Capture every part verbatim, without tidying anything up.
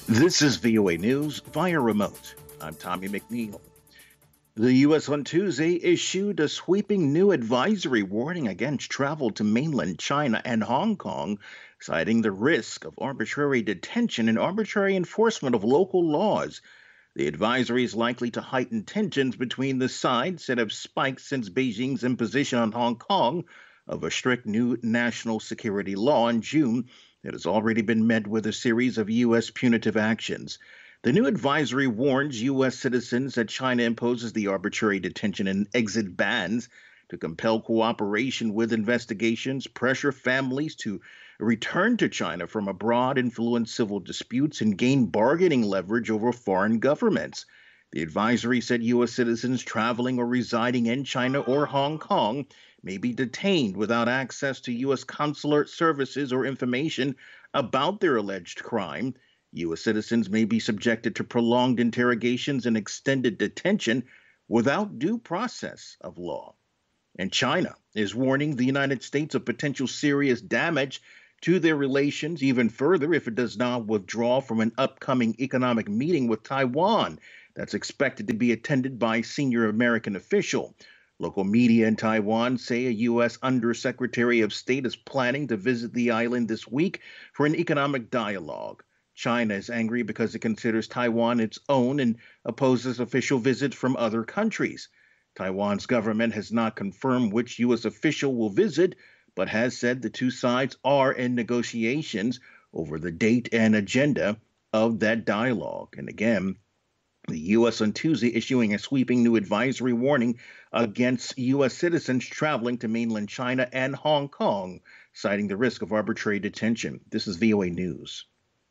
This is V O A News via remote. I'm Tommy McNeil. The U S on Tuesday issued a sweeping new advisory warning against travel to mainland China and Hong Kong, citing the risk of arbitrary detention and arbitrary enforcement of local laws. The advisory is likely to heighten tensions between the sides that have spiked since Beijing's imposition on Hong Kong of a strict new national security law in June that has already been met with a series of U S punitive actions. The new advisory warns U S citizens that China imposes the arbitrary detention and exit bans to compel cooperation with investigations, pressure families to return to China from abroad, influence civil disputes, and gain bargaining leverage over foreign governments. The advisory said U S citizens traveling or residing in China or Hong Kong may be detained without access to U S consular services or information about their alleged crime. U S citizens may be subjected to prolonged interrogations and extended detention without due process of law. And China is warning the United States of potential serious damage to their relations, even further if it does not withdraw from an upcoming economic meeting with Taiwan that's expected to be attended by a senior American official. Local media in Taiwan say a U S Undersecretary of State is planning to visit the island this week for an economic dialogue. China is angry because it considers Taiwan its own and opposes official visits from other countries. Taiwan's government has not confirmed which U S official will visit, but has said the two sides are in negotiations over the date and agenda of that dialogue. And again, the U S on Tuesday issuing a sweeping new advisory warning against U S citizens traveling to mainland China and Hong Kong, citing the risk of arbitrary detention. This is V O A News.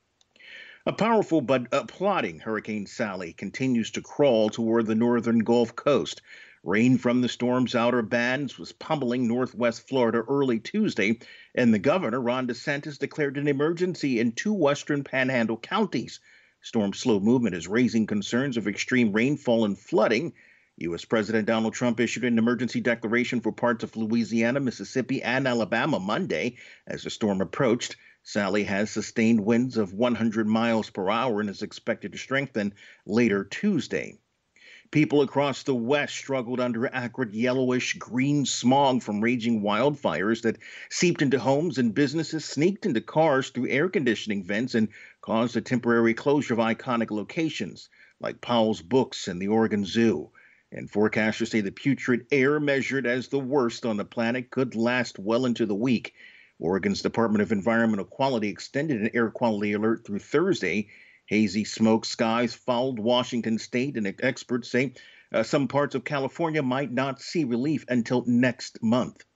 A powerful but uh, plodding Hurricane Sally continues to crawl toward the northern Gulf Coast. Rain from the storm's outer bands was pummeling northwest Florida early Tuesday, and the governor, Ron DeSantis, declared an emergency in two western panhandle counties. Storm's slow movement is raising concerns of extreme rainfall and flooding. U S President Donald Trump issued an emergency declaration for parts of Louisiana, Mississippi, and Alabama Monday as the storm approached. Sally has sustained winds of one hundred miles per hour and is expected to strengthen later Tuesday. People across the West struggled under acrid yellowish green smog from raging wildfires that seeped into homes and businesses, sneaked into cars through air conditioning vents, and caused a temporary closure of iconic locations like Powell's Books and the Oregon Zoo. And forecasters say the putrid air measured as the worst on the planet could last well into the week. Oregon's Department of Environmental Quality extended an air quality alert through Thursday. Hazy smoke skies fouled Washington state, and experts say uh, some parts of California might not see relief until next month.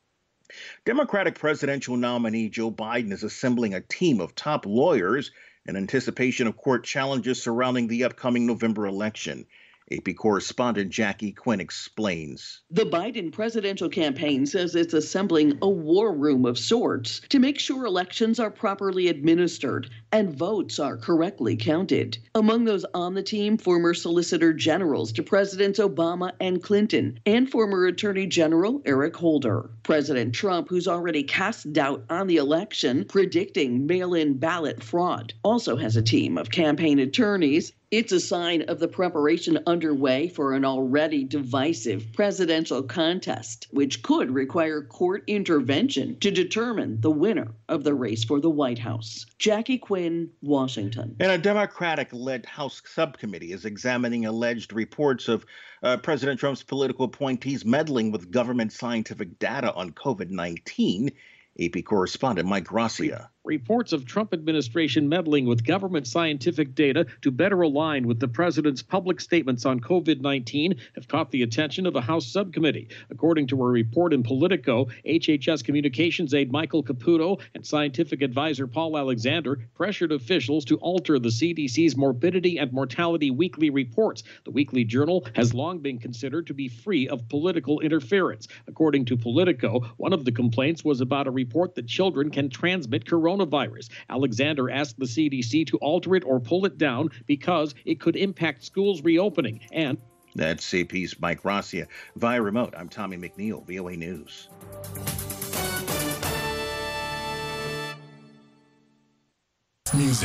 Democratic presidential nominee Joe Biden is assembling a team of top lawyers in anticipation of court challenges surrounding the upcoming November election. A P correspondent Jackie Quinn explains. The Biden presidential campaign says it's assembling a war room of sorts to make sure elections are properly administered and votes are correctly counted. Among those on the team, former Solicitor Generals to Presidents Obama and Clinton, and former Attorney General Eric Holder. President Trump, who's already cast doubt on the election, predicting mail-in ballot fraud, also has a team of campaign attorneys. It's a sign of the preparation underway for an already divisive presidential contest, which could require court intervention to determine the winner of the race for the White House. Jackie Quinn, Washington. And a Democratic-led House subcommittee is examining alleged reports of uh, President Trump's political appointees meddling with government scientific data on COVID nineteen. A P correspondent Mike Gracia. Reports of Trump administration meddling with government scientific data to better align with the president's public statements on COVID nineteen have caught the attention of a House subcommittee. According to a report in Politico, H H S communications aide Michael Caputo and scientific advisor Paul Alexander pressured officials to alter the C D C's morbidity and mortality weekly reports. The weekly journal has long been considered to be free of political interference. According to Politico, one of the complaints was about a report that children can transmit coronavirus. Coronavirus. Alexander asked the C D C to alter it or pull it down because it could impact schools reopening. And that's C P's Mike Gracia. Via remote, I'm Tommy McNeil, V O A News. Music.